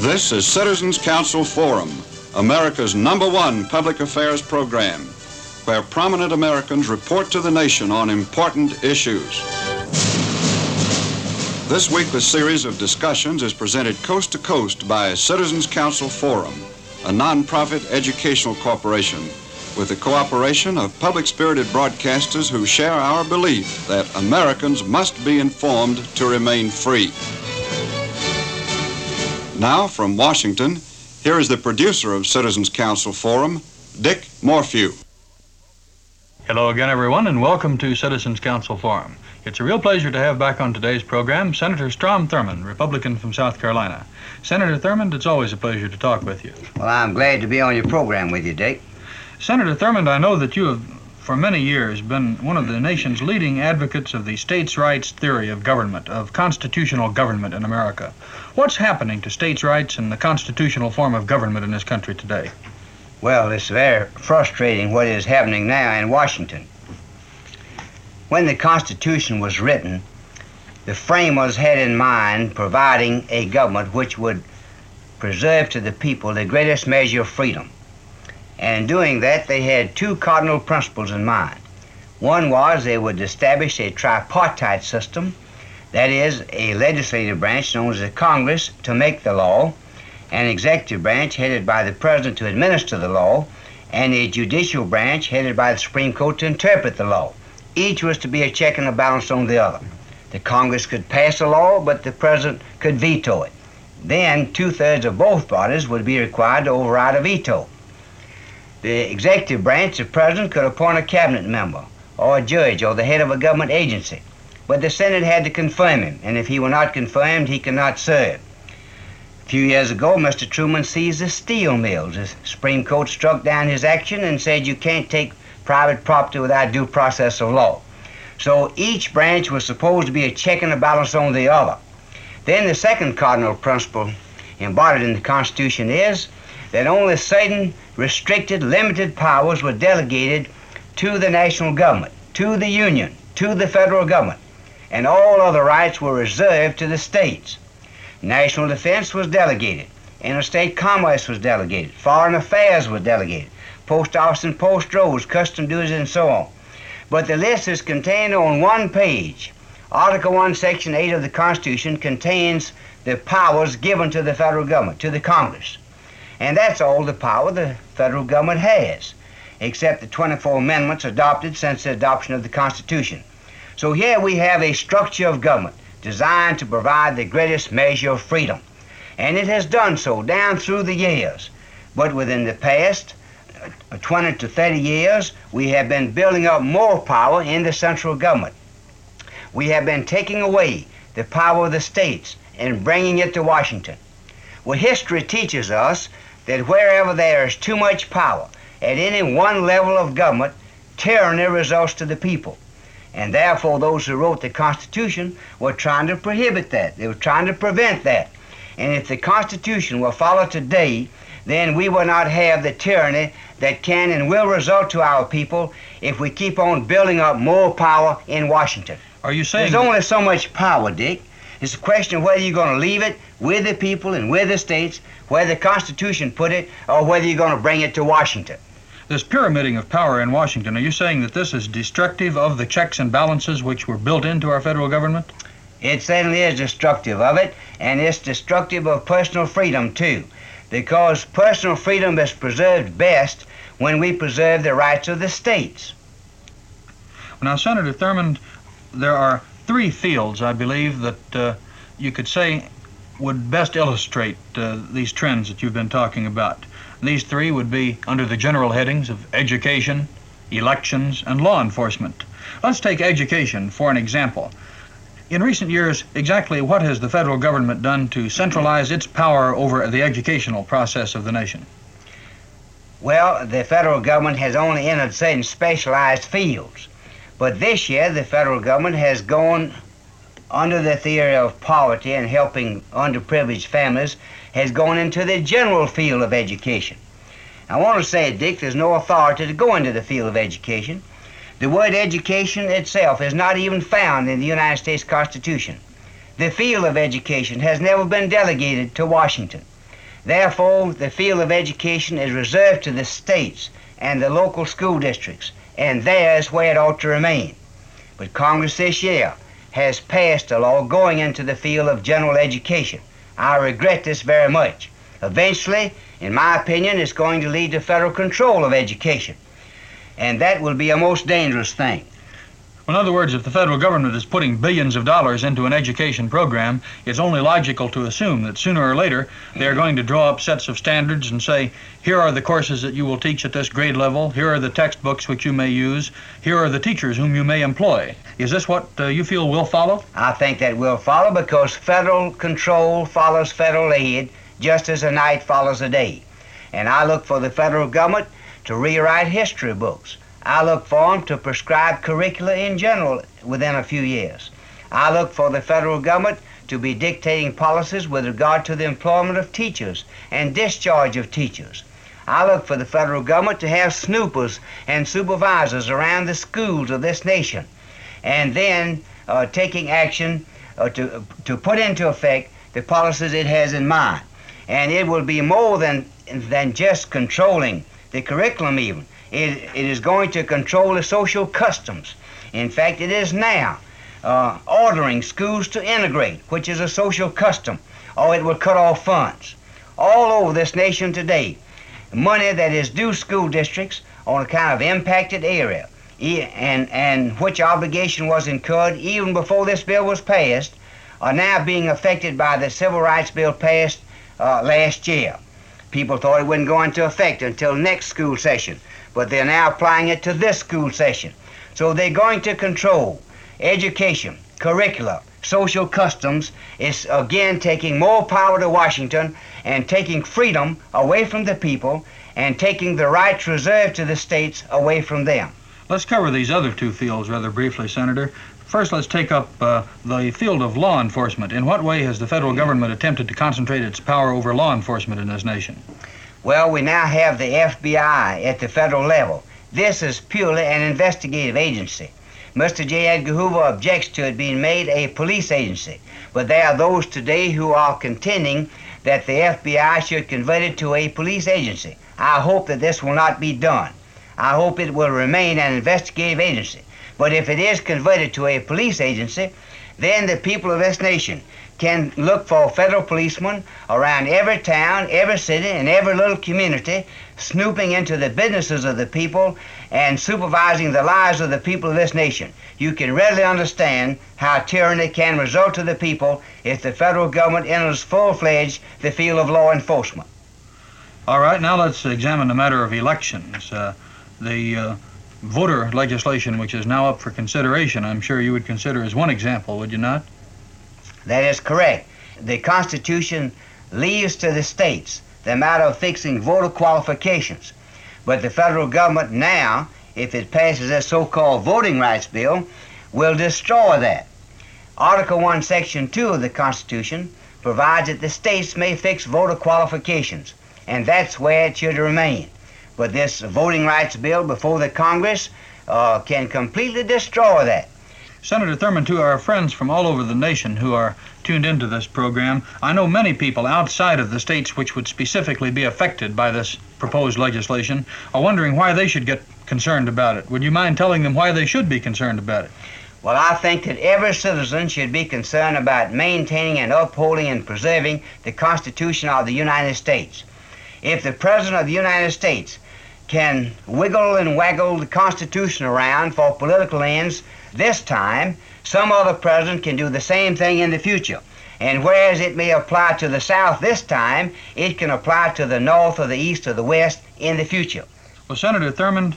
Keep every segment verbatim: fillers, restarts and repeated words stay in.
This is Citizens Council Forum, America's number one public affairs program, where prominent Americans report to the nation on important issues. This week, the series of discussions is presented coast to coast by Citizens Council Forum, a nonprofit educational corporation with the cooperation of public-spirited broadcasters who share our belief that Americans must be informed to remain free. Now, from Washington, here is the producer of Citizens Council Forum, Dick Morphew. Hello again, everyone, and welcome to Citizens Council Forum. It's a real pleasure to have back on today's program Senator Strom Thurmond, Republican from South Carolina. Senator Thurmond, it's always a pleasure to talk with you. Well, I'm glad to be on your program with you, Dick. Senator Thurmond, I know that you have, for many years, been one of the nation's leading advocates of the states' rights theory of government, of constitutional government in America. What's happening to states' rights and the constitutional form of government in this country today? Well, it's very frustrating what is happening now in Washington. When the Constitution was written, the framers had in mind providing a government which would preserve to the people the greatest measure of freedom. And in doing that, they had two cardinal principles in mind. One was they would establish a tripartite system, that is, a legislative branch known as the Congress to make the law, an executive branch headed by the President to administer the law, and a judicial branch headed by the Supreme Court to interpret the law. Each was to be a check and a balance on the other. The Congress could pass a law, but the President could veto it. Then two-thirds of both bodies would be required to override a veto. The executive branch, the President, could appoint a cabinet member or a judge or the head of a government agency, but the Senate had to confirm him, and if he were not confirmed, he could not serve. A few years ago, Mister Truman seized the steel mills. The Supreme Court struck down his action and said you can't take private property without due process of law. So each branch was supposed to be a check and a balance on the other. Then the second cardinal principle embodied in the Constitution is that only certain restricted, limited powers were delegated to the national government, to the Union, to the federal government, and all other rights were reserved to the states. National defense was delegated, interstate commerce was delegated, foreign affairs was delegated, post office and post roads, custom duties, and so on. But the list is contained on one page. Article one, Section eight of the Constitution contains the powers given to the federal government, to the Congress. And that's all the power the federal government has, except the twenty-four amendments adopted since the adoption of the Constitution. So here we have a structure of government designed to provide the greatest measure of freedom. And it has done so down through the years. But within the past uh, twenty to thirty years, we have been building up more power in the central government. We have been taking away the power of the states and bringing it to Washington. Well, history teaches us that wherever there is too much power at any one level of government, tyranny results to the people. And therefore, those who wrote the Constitution were trying to prohibit that. They were trying to prevent that. And if the Constitution were followed today, then we will not have the tyranny that can and will result to our people if we keep on building up more power in Washington. Are you saying there's only so much power, Dick? It's a question of whether you're going to leave it with the people and with the states, where the Constitution put it, or whether you're going to bring it to Washington. This pyramiding of power in Washington, are you saying that this is destructive of the checks and balances which were built into our federal government? It certainly is destructive of it, and it's destructive of personal freedom, too, because personal freedom is preserved best when we preserve the rights of the states. Now, Senator Thurmond, there are three fields, I believe, that uh, you could say would best illustrate uh, these trends that you've been talking about. These three would be under the general headings of education, elections, and law enforcement. Let's take education for an example. In recent years, exactly what has the federal government done to centralize its power over the educational process of the nation? Well, the federal government has only entered certain specialized fields. But this year, the federal government has gone under the theory of poverty and helping underprivileged families, has gone into the general field of education. I want to say, Dick, there's no authority to go into the field of education. The word education itself is not even found in the United States Constitution. The field of education has never been delegated to Washington. Therefore, the field of education is reserved to the states and the local school districts, and there's where it ought to remain. But Congress this year has passed a law going into the field of general education. I regret this very much. Eventually, in my opinion, it's going to lead to federal control of education, and that will be a most dangerous thing. In other words, if the federal government is putting billions of dollars into an education program, it's only logical to assume that sooner or later they're going to draw up sets of standards and say, here are the courses that you will teach at this grade level, here are the textbooks which you may use, here are the teachers whom you may employ. Is this what uh, you feel will follow? I think that will follow because federal control follows federal aid just as a night follows a day. And I look for the federal government to rewrite history books. I look for them to prescribe curricula in general within a few years. I look for the federal government to be dictating policies with regard to the employment of teachers and discharge of teachers. I look for the federal government to have snoopers and supervisors around the schools of this nation, and then uh, taking action uh, to, to put into effect the policies it has in mind. And it will be more than, than just controlling the curriculum even. It, it is going to control the social customs. In fact, it is now uh, ordering schools to integrate, which is a social custom, or it will cut off funds. All over this nation today, money that is due school districts on a kind of impacted area, and, and which obligation was incurred even before this bill was passed, are now being affected by the Civil Rights Bill passed uh, last year. People thought it wouldn't go into effect until next school session, but they're now applying it to this school session. So they're going to control education, curricula, social customs. It's again taking more power to Washington and taking freedom away from the people and taking the rights reserved to the states away from them. Let's cover these other two fields rather briefly, Senator. First, let's take up uh, the field of law enforcement. In what way has the federal government attempted to concentrate its power over law enforcement in this nation? Well, we now have the F B I at the federal level. This is purely an investigative agency. Mister J. Edgar Hoover objects to it being made a police agency, but there are those today who are contending that the F B I should convert it to a police agency. I hope that this will not be done. I hope it will remain an investigative agency. But if it is converted to a police agency, then the people of this nation can look for federal policemen around every town, every city, and every little community, snooping into the businesses of the people and supervising the lives of the people of this nation. You can readily understand how tyranny can result to the people if the federal government enters full-fledged the field of law enforcement. All right, now let's examine the matter of elections. Uh, the uh, voter legislation, which is now up for consideration, I'm sure you would consider as one example, would you not? That is correct. The Constitution leaves to the states the matter of fixing voter qualifications. But the federal government now, if it passes this so-called voting rights bill, will destroy that. Article one, Section two of the Constitution provides that the states may fix voter qualifications, and that's where it should remain. But this voting rights bill before the Congress uh, can completely destroy that. Senator Thurmond, to our friends from all over the nation who are tuned into this program, I know many people outside of the states which would specifically be affected by this proposed legislation are wondering why they should get concerned about it. Would you mind telling them why they should be concerned about it? Well, I think that every citizen should be concerned about maintaining and upholding and preserving the Constitution of the United States. If the President of the United States can wiggle and waggle the Constitution around for political ends this time, some other president can do the same thing in the future. And whereas it may apply to the South this time, it can apply to the North or the East or the West in the future. Well, Senator Thurmond,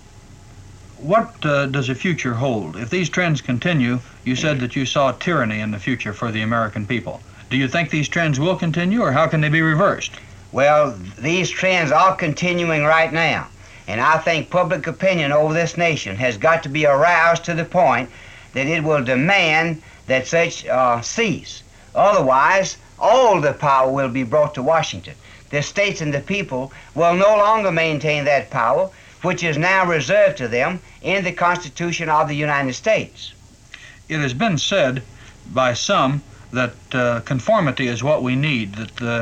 what uh, does the future hold? If these trends continue, you said that you saw tyranny in the future for the American people. Do you think these trends will continue, or how can they be reversed? Well, these trends are continuing right now, and I think public opinion over this nation has got to be aroused to the point that it will demand that such uh, cease. Otherwise, all the power will be brought to Washington. The states and the people will no longer maintain that power, which is now reserved to them in the Constitution of the United States. It has been said by some that uh, conformity is what we need, that the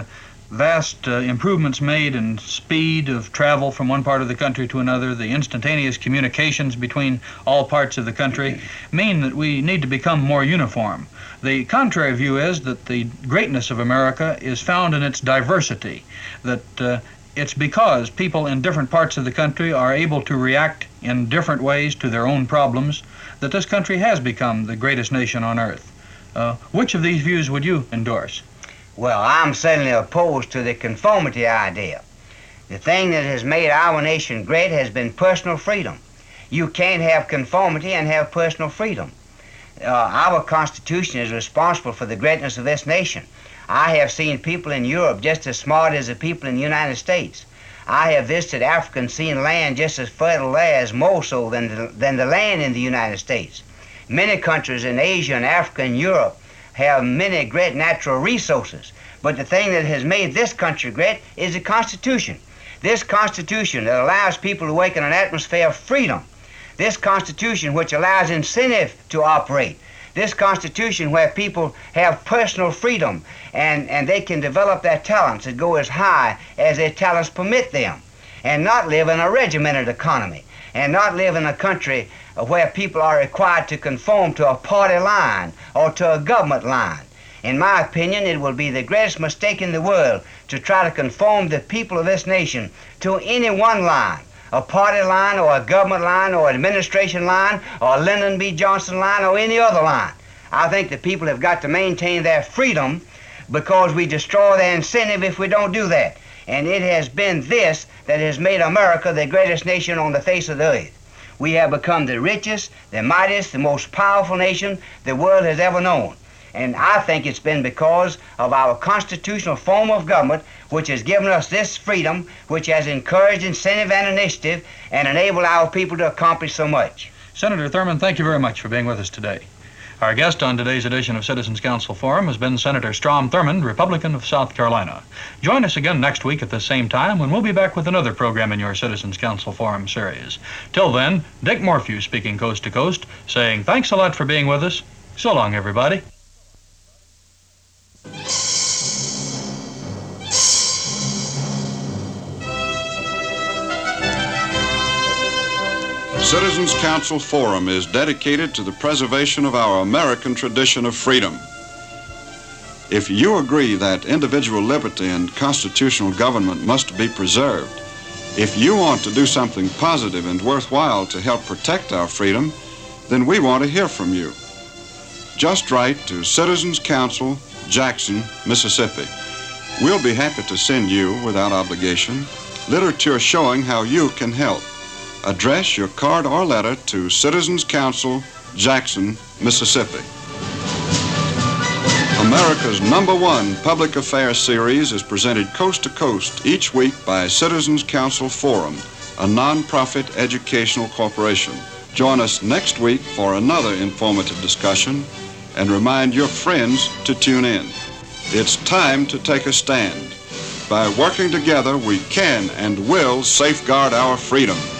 vast uh, improvements made in speed of travel from one part of the country to another, the instantaneous communications between all parts of the country, mean that we need to become more uniform. The contrary view is that the greatness of America is found in its diversity, that uh, it's because people in different parts of the country are able to react in different ways to their own problems that this country has become the greatest nation on earth. Uh, which of these views would you endorse? Well, I'm certainly opposed to the conformity idea. The thing that has made our nation great has been personal freedom. You can't have conformity and have personal freedom. Uh, our Constitution is responsible for the greatness of this nation. I have seen people in Europe just as smart as the people in the United States. I have visited Africa and seen land just as fertile there, as more so than the, than the land in the United States. Many countries in Asia and Africa and Europe have many great natural resources. But the thing that has made this country great is the Constitution. This Constitution that allows people to work in an atmosphere of freedom. This Constitution which allows incentive to operate. This Constitution where people have personal freedom and, and they can develop their talents that go as high as their talents permit them, and not live in a regimented economy, and not live in a country where people are required to conform to a party line or to a government line. In my opinion, it will be the greatest mistake in the world to try to conform the people of this nation to any one line, a party line or a government line or administration line or a Lyndon B. Johnson line or any other line. I think the people have got to maintain their freedom because we destroy their incentive if we don't do that. And it has been this that has made America the greatest nation on the face of the earth. We have become the richest, the mightiest, the most powerful nation the world has ever known. And I think it's been because of our constitutional form of government which has given us this freedom, which has encouraged incentive and initiative and enabled our people to accomplish so much. Senator Thurmond, thank you very much for being with us today. Our guest on today's edition of Citizens Council Forum has been Senator Strom Thurmond, Republican of South Carolina. Join us again next week at the same time when we'll be back with another program in your Citizens Council Forum series. Till then, Dick Morphew speaking coast to coast, saying thanks a lot for being with us. So long, everybody. Citizens Council Forum is dedicated to the preservation of our American tradition of freedom. If you agree that individual liberty and constitutional government must be preserved, if you want to do something positive and worthwhile to help protect our freedom, then we want to hear from you. Just write to Citizens Council, Jackson, Mississippi. We'll be happy to send you, without obligation, literature showing how you can help. Address your card or letter to Citizens Council, Jackson, Mississippi. America's number one public affairs series is presented coast to coast each week by Citizens Council Forum, a non-profit educational corporation. Join us next week for another informative discussion and remind your friends to tune in. It's time to take a stand. By working together, we can and will safeguard our freedom.